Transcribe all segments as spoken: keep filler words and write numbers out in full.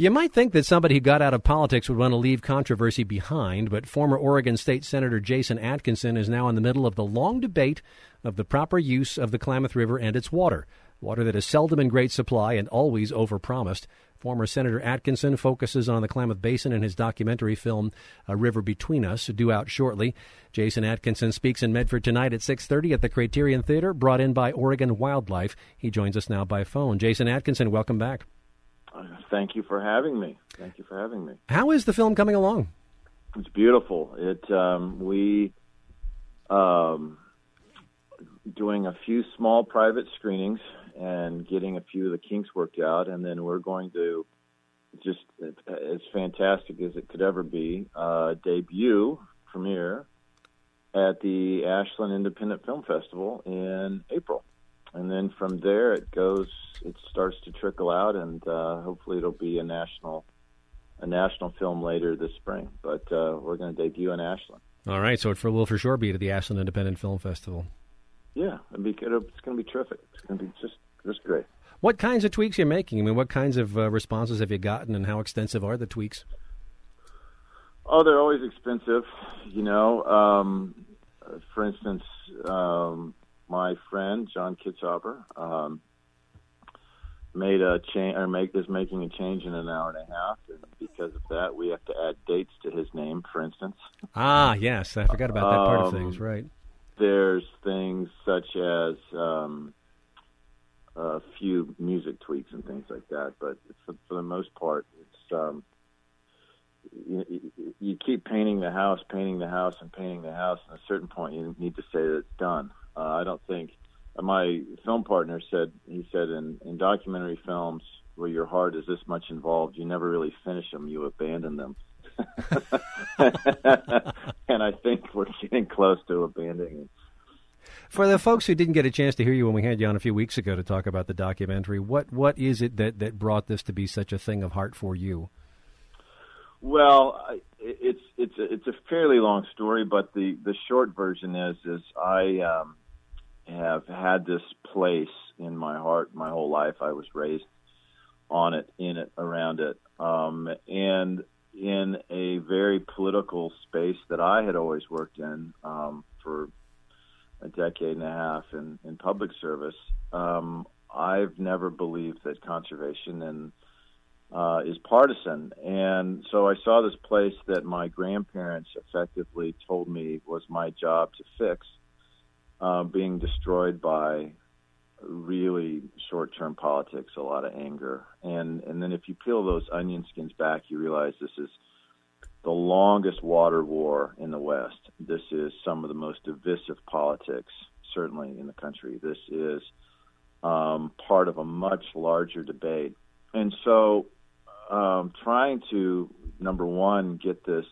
You might think that somebody who got out of politics would want to leave controversy behind, but former Oregon State Senator Jason Atkinson is now in the middle of the long debate of the proper use of the Klamath River and its water, water that is seldom in great supply and always overpromised. Former Senator Atkinson focuses on the Klamath Basin in his documentary film, A River Between Us, due out shortly. Jason Atkinson speaks in Medford tonight at six thirty at the Criterion Theater, brought in by Oregon Wildlife. He joins us now by phone. Jason Atkinson, welcome back. Uh, thank you for having me. Thank you for having me. How is the film coming along? It's beautiful. It um, we um, doing a few small private screenings and getting a few of the kinks worked out, and then we're going to just as fantastic as it could ever be uh, debut premiere at the Ashland Independent Film Festival in April. And then from there, it goes. It starts to trickle out, and uh, hopefully, it'll be a national, a national film later this spring. But uh, we're going to debut in Ashland. All right, so it for, will for sure be at the Ashland Independent Film Festival. Yeah, it'll be, it's going to be terrific. It's going to be just, just great. What kinds of tweaks are you making? I mean, what kinds of uh, responses have you gotten, and how extensive are the tweaks? Oh, they're always expensive. You know, um, for instance. Um, My friend John Kitzhaber um, made a change, or make is making a change in an hour and a half, and because of that, we have to add dates to his name. For instance, ah, yes, I forgot about that um, part of things. Right. There's things such as um, a few music tweaks and things like that, but for, for the most part, it's um, you, you keep painting the house, painting the house, and painting the house. And at a certain point, you need to say that it's done. Uh, I don't think uh, my film partner said, he said in, in documentary films where your heart is this much involved, you never really finish them, you abandon them. And I think we're getting close to abandoning them. For the folks who didn't get a chance to hear you when we had you on a few weeks ago to talk about the documentary, what, what is it that, that brought this to be such a thing of heart for you? Well, it's it's a, it's a fairly long story, but the, the short version is is I um, have had this place in my heart my whole life. I was raised on it, in it, around it, um, and in a very political space that I had always worked in um, for a decade and a half in, in public service. Um, I've never believed that conservation and Uh, is partisan. And so I saw this place that my grandparents effectively told me was my job to fix, uh, being destroyed by really short-term politics, a lot of anger. And, and then if you peel those onion skins back, you realize this is the longest water war in the West. This is some of the most divisive politics, certainly in the country. This is um, part of a much larger debate. And so Um, trying to, number one, get this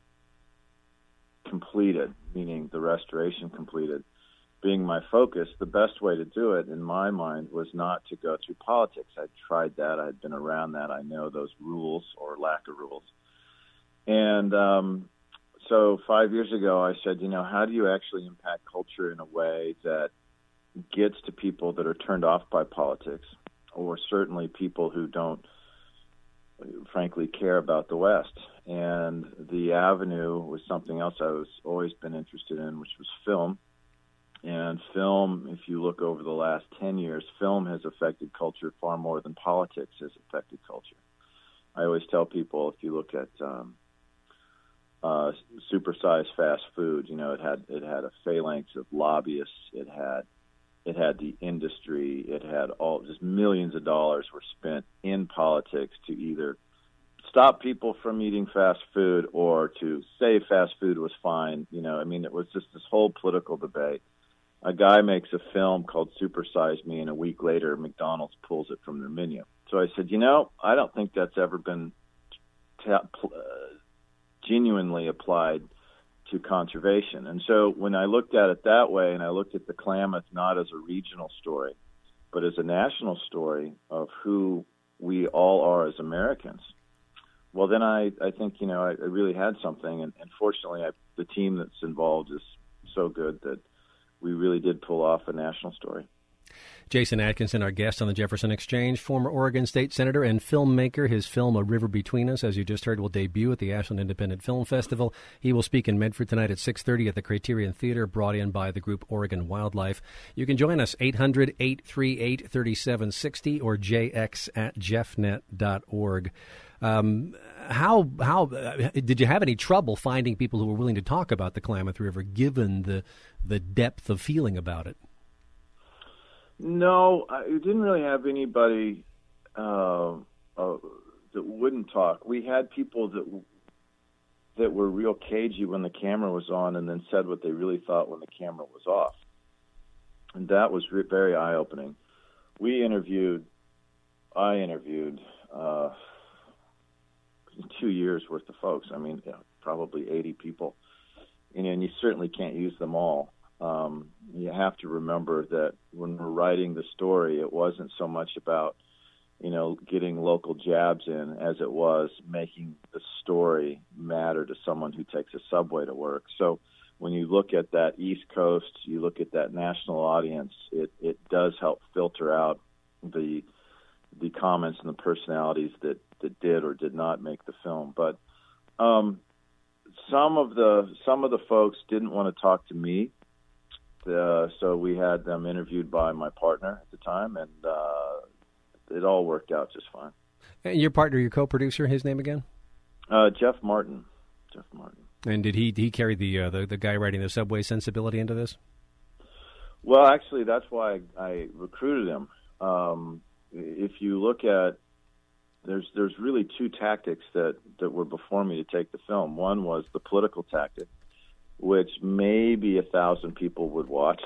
completed, meaning the restoration completed, being my focus, the best way to do it, in my mind, was not to go through politics. I'd tried that. I'd been around that. I know those rules or lack of rules. And um, so five years ago, I said, you know, how do you actually impact culture in a way that gets to people that are turned off by politics, or certainly people who don't frankly care about the West? And the avenue was something else I was always been interested in, which was film. And film, if you look over the last ten years, film has affected culture far more than politics has affected culture. I always tell people, if you look at um, uh, supersized fast food, you know, it had it had a phalanx of lobbyists. It had It had the industry. It had all just millions of dollars were spent in politics to either stop people from eating fast food or to say fast food was fine. You know, I mean, it was just this whole political debate. A guy makes a film called Super Size Me, and a week later, McDonald's pulls it from their menu. So I said, you know, I don't think that's ever been ta- uh, genuinely applied to conservation. And so when I looked at it that way, and I looked at the Klamath not as a regional story, but as a national story of who we all are as Americans, well, then I, I think, you know, I, I really had something. And, and fortunately, I, the team that's involved is so good that we really did pull off a national story. Jason Atkinson, our guest on the Jefferson Exchange, former Oregon State Senator and filmmaker. His film, A River Between Us, as you just heard, will debut at the Ashland Independent Film Festival. He will speak in Medford tonight at six thirty at the Criterion Theater, brought in by the group Oregon Wildlife. You can join us, eight hundred, eight three eight, three seven six zero or j x at jeffnet dot org. Um, how how uh, did you have any trouble finding people who were willing to talk about the Klamath River, given the the depth of feeling about it? No, I didn't really have anybody uh, uh, that wouldn't talk. We had people that that were real cagey when the camera was on, and then said what they really thought when the camera was off, and that was re- very eye-opening. We interviewed, I interviewed uh, two years worth of folks. I mean, yeah, probably eighty people, and, and you certainly can't use them all. Um, you have to remember that when we're writing the story, it wasn't so much about, you know, getting local jabs in as it was making the story matter to someone who takes a subway to work. So when you look at that East Coast, you look at that national audience, it, it does help filter out the the comments and the personalities that, that did or did not make the film. But um, some of the some of the folks didn't want to talk to me. Uh, so we had them interviewed by my partner at the time, and uh, it all worked out just fine. And your partner, your co-producer, his name again? Uh, Jeff Martin. Jeff Martin. And did he he carry the, uh, the the guy writing the subway sensibility into this? Well, actually, that's why I, I recruited him. Um, if you look at, there's there's really two tactics that, that were before me to take the film. One was the political tactic, which maybe a thousand people would watch.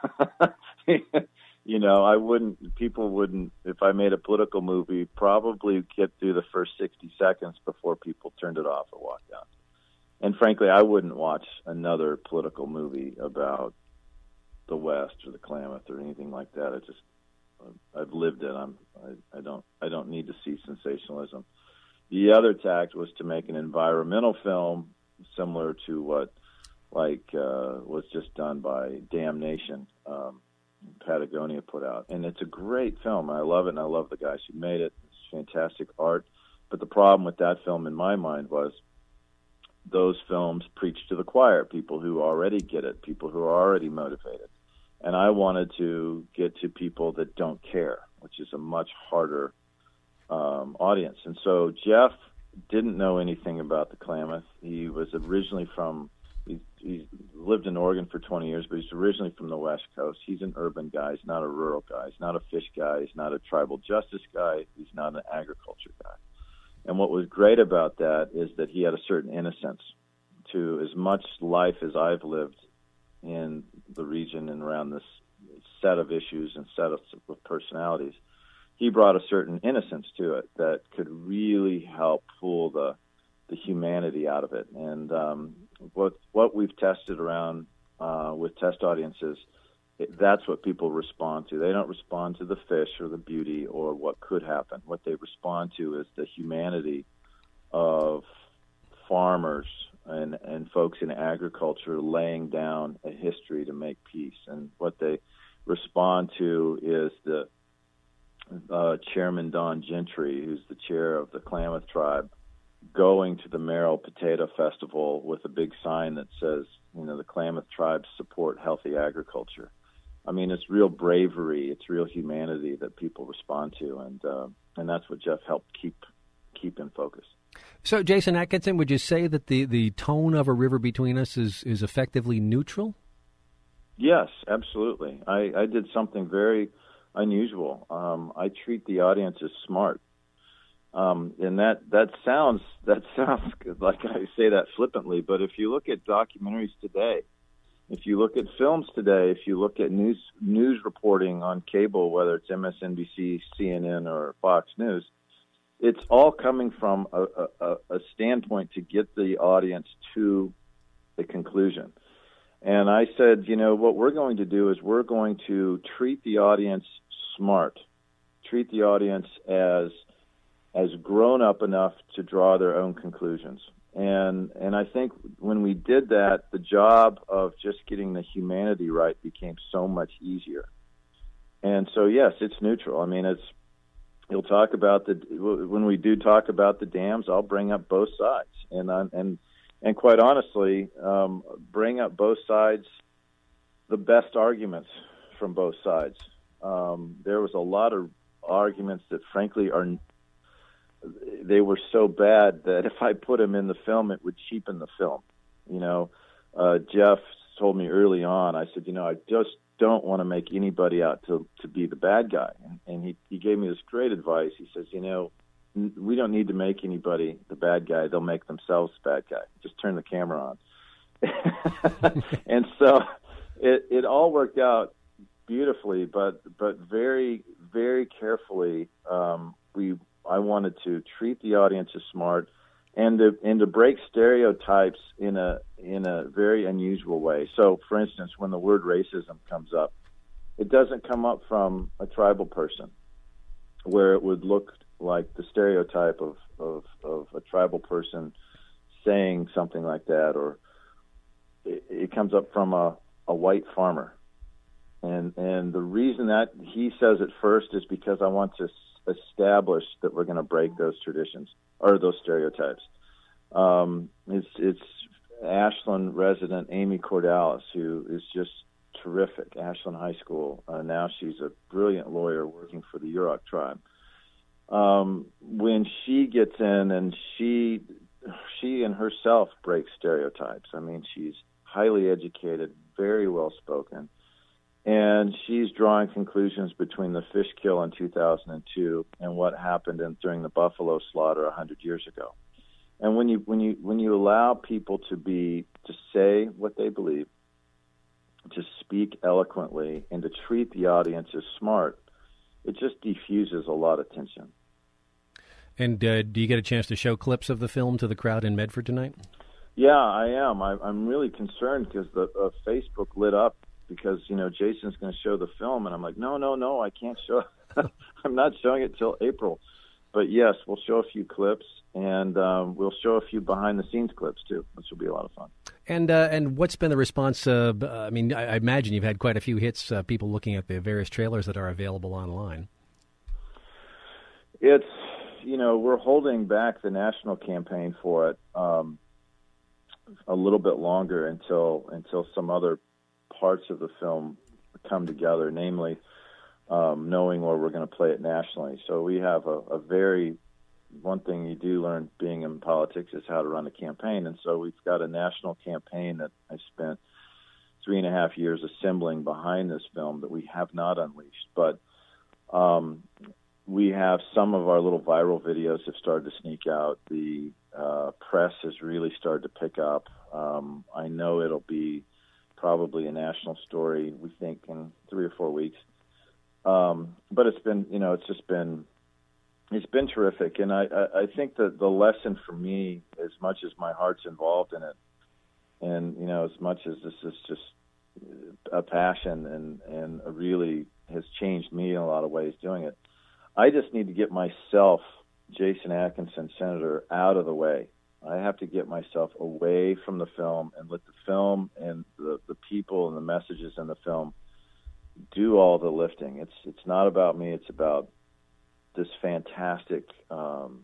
You know, I wouldn't, people wouldn't, if I made a political movie, probably get through the first sixty seconds before people turned it off or walked out. And frankly, I wouldn't watch another political movie about the West or the Klamath or anything like that. I just, I've lived it. I'm, I, I don't, I don't need to see sensationalism. The other tact was to make an environmental film similar to what, like, uh, was just done by Damnation, um, Patagonia put out. And it's a great film. I love it, and I love the guys who made it. It's fantastic art. But the problem with that film, in my mind, was those films preach to the choir, people who already get it, people who are already motivated. And I wanted to get to people that don't care, which is a much harder um, audience. And so Jeff didn't know anything about the Klamath. He was originally from He's, he's lived in Oregon for twenty years, but he's originally from the West Coast. He's an urban guy. He's not a rural guy. He's not a fish guy. He's not a tribal justice guy. He's not an agriculture guy. And what was great about that is that he had a certain innocence to as much life as I've lived in the region and around this set of issues and set of, of personalities. He brought a certain innocence to it that could really help pull the the humanity out of it. And um, what what we've tested around uh, with test audiences, it, that's what people respond to. They don't respond to the fish or the beauty or what could happen. What they respond to is the humanity of farmers and, and folks in agriculture laying down a history to make peace. And what they respond to is the uh, Chairman Don Gentry, who's the chair of the Klamath tribe, going to the Merrill Potato Festival with a big sign that says, you know, the Klamath tribes support healthy agriculture. I mean, it's real bravery, it's real humanity that people respond to, and uh, and that's what Jeff helped keep keep in focus. So, Jason Atkinson, would you say that the, the tone of A River Between Us is, is effectively neutral? Yes, absolutely. I, I did something very unusual. Um, I treat the audience as smart. Um, and that, that sounds that sounds like I say that flippantly, but if you look at documentaries today, if you look at films today, if you look at news news reporting on cable, whether it's M S N B C, C N N, or Fox News, it's all coming from a, a, a standpoint to get the audience to the conclusion. And I said, you know, what we're going to do is we're going to treat the audience smart, treat the audience as as grown up enough to draw their own conclusions. And and I think when we did that, the job of just getting the humanity right became so much easier. And so, yes, it's neutral. I mean, it's you'll talk about the when we do talk about the dams, I'll bring up both sides, and uh, and and quite honestly, um, bring up both sides, the best arguments from both sides. Um, there was a lot of arguments that, frankly, are they were so bad that if I put them in the film, it would cheapen the film. You know, uh, Jeff told me early on. I said, you know, I just don't want to make anybody out to to be the bad guy. And, and he, he gave me this great advice. He says, you know, n- we don't need to make anybody the bad guy. They'll make themselves the bad guy. Just turn the camera on. And so it, it all worked out beautifully, but but very, very carefully. Um, we I wanted to treat the audience as smart and to, and to break stereotypes in a in a very unusual way. So, for instance, when the word racism comes up, it doesn't come up from a tribal person, where it would look like the stereotype of, of, of a tribal person saying something like that, or it, it comes up from a, a white farmer. And and the reason that he says it first is because I want to establish that we're going to break those traditions or those stereotypes. Um, it's it's Ashland resident Amy Cordalis, who is just terrific. Ashland High School. Uh, now she's a brilliant lawyer working for the Yurok tribe. Um, when she gets in and she she and herself breaks stereotypes. I mean, she's highly educated, very well spoken. And she's drawing conclusions between the fish kill in two thousand two and what happened in, during the buffalo slaughter one hundred years ago. And when you when you when you allow people to be to say what they believe, to speak eloquently, and to treat the audience as smart, it just diffuses a lot of tension. And uh, do you get a chance to show clips of the film to the crowd in Medford tonight? Yeah, I am. I, I'm really concerned because the uh, Facebook lit up. Because, you know, Jason's going to show the film, and I'm like, no, no, no, I can't show it. I'm not showing it till April. But, yes, we'll show a few clips, and um, we'll show a few behind-the-scenes clips, too, which will be a lot of fun. And uh, and what's been the response? Uh, I mean, I, I imagine you've had quite a few hits, uh, people looking at the various trailers that are available online. It's, you know, we're holding back the national campaign for it um, a little bit longer until until some other parts of the film come together, namely um, knowing where we're going to play it nationally. So we have a, a very, one thing you do learn being in politics is how to run a campaign. And so we've got a national campaign that I spent three and a half years assembling behind this film that we have not unleashed. But um, we have some of our little viral videos have started to sneak out. The uh, press has really started to pick up. Um, I know it'll be probably a national story, we think, in three or four weeks. Um, but it's been, you know, it's just been, it's been terrific. And I, I, I think that the lesson for me, as much as my heart's involved in it, and, you know, as much as this is just a passion and, and a really has changed me in a lot of ways doing it, I just need to get myself, Jason Atkinson, Senator, out of the way. I have to get myself away from the film and let the film and the, the people and the messages in the film do all the lifting. It's it's not about me. It's about this fantastic um,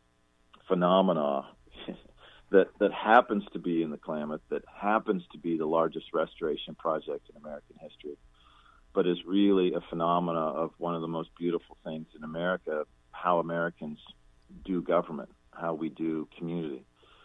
phenomena that that happens to be in the Klamath, that happens to be the largest restoration project in American history, but is really a phenomena of one of the most beautiful things in America, how Americans do government, how we do community.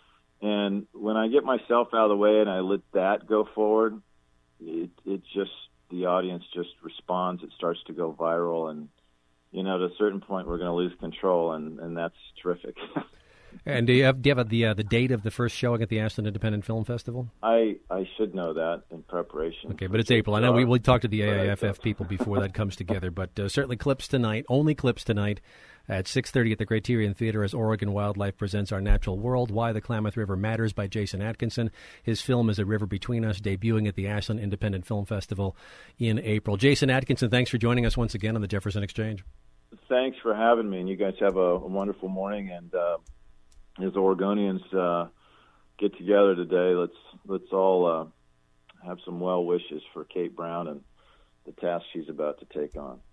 And when I get myself out of the way and I let that go forward, it, it just, the audience just responds. It starts to go viral. And, you know, at a certain point, we're going to lose control, and, and that's terrific. And do you have, do you have the uh, the date of the first showing at the Ashland Independent Film Festival? I, I should know that in preparation. Okay, but it's April. I know we will talk to the A I F F people before that comes together, but uh, certainly clips tonight, only clips tonight at six thirty at the Criterion Theater as Oregon Wildlife presents Our Natural World, Why the Klamath River Matters by Jason Atkinson. His film is A River Between Us, debuting at the Ashland Independent Film Festival in April. Jason Atkinson, thanks for joining us once again on the Jefferson Exchange. Thanks for having me, and you guys have a, a wonderful morning, and uh, as Oregonians uh, get together today, let's let's all uh, have some well wishes for Kate Brown and the task she's about to take on.